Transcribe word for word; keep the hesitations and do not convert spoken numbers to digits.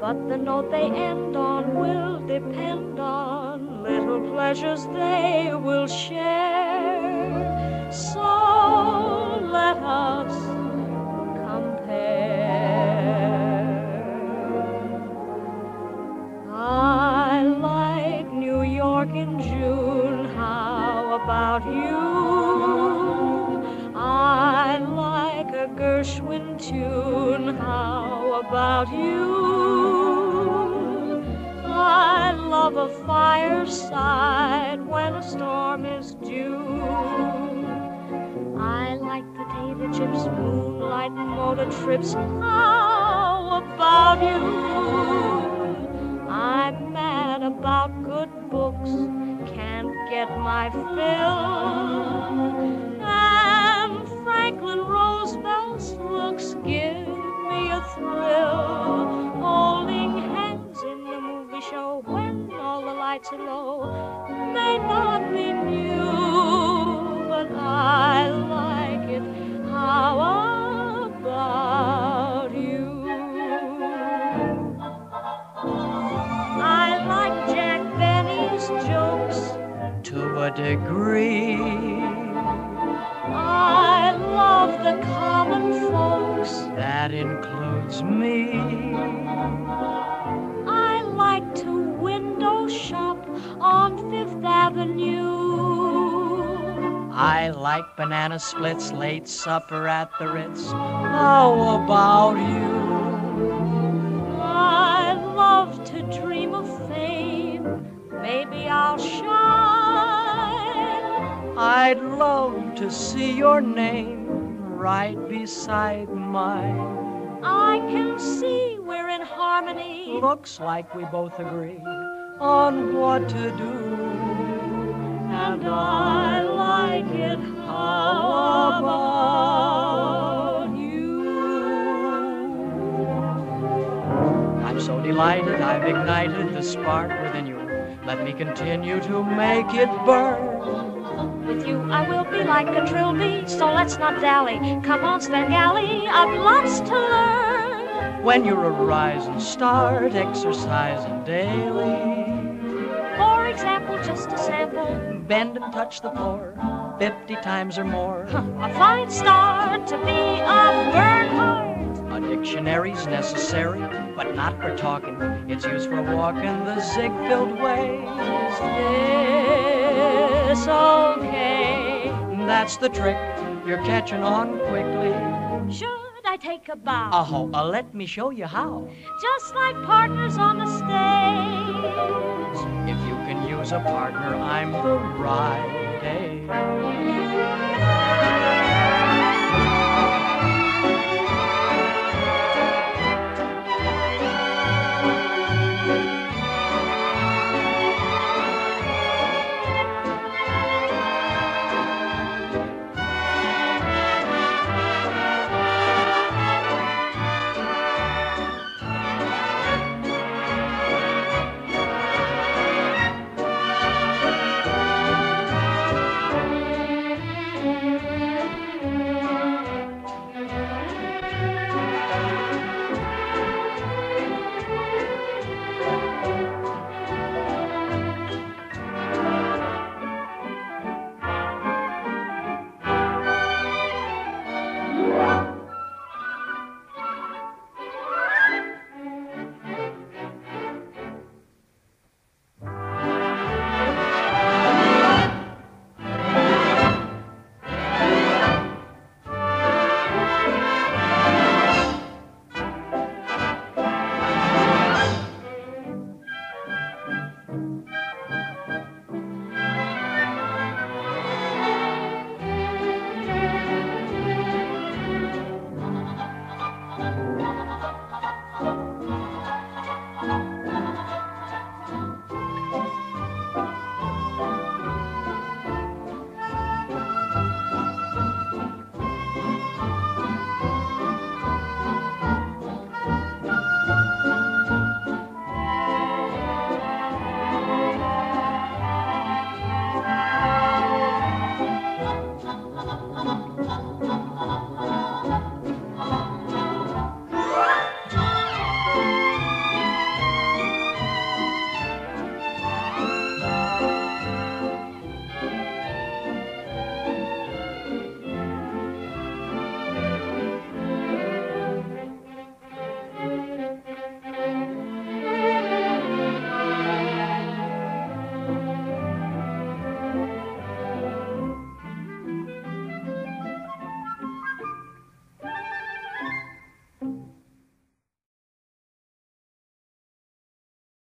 but the note they end on will depend on little pleasures they will share. So let us I like New York in June, how about you? I like a Gershwin tune, how about you? I love a fireside when a storm is due. I like potato chips, moonlight, motor trips, how about you? I'm mad about good books, can't get my fill. And Franklin Roosevelt's looks give me a thrill. Holding hands in the movie show when all the lights are low may not be new, but I like it. How about you? I like Jack Benny's jokes to a degree. I love the common folks. That includes me. I like to window shop on Fifth Avenue. I like banana splits, late supper at the Ritz. How about you? I love to dream of fame. Maybe I'll shine. I'd love to see your name right beside mine. I can see we're in harmony. Looks like we both agree on what to do. And I like it. How about you? I'm so delighted I've ignited the spark within you. Let me continue to make it burn. With you I will be like a trilby, so let's not dally. Come on, Svengali, I've lots to learn. When you're a rising star, exercising daily. For example, just a sample. Bend and touch the floor fifty times or more. A fine start to be a Bernhardt. A dictionary's necessary, but not for talking. It's used for walking the zig-filled way. Is this okay? That's the trick. You're catching on quickly. Should I take a bow? Oh, uh, let me show you how. Just like partners on the stage. If you can use a partner, I'm the right age.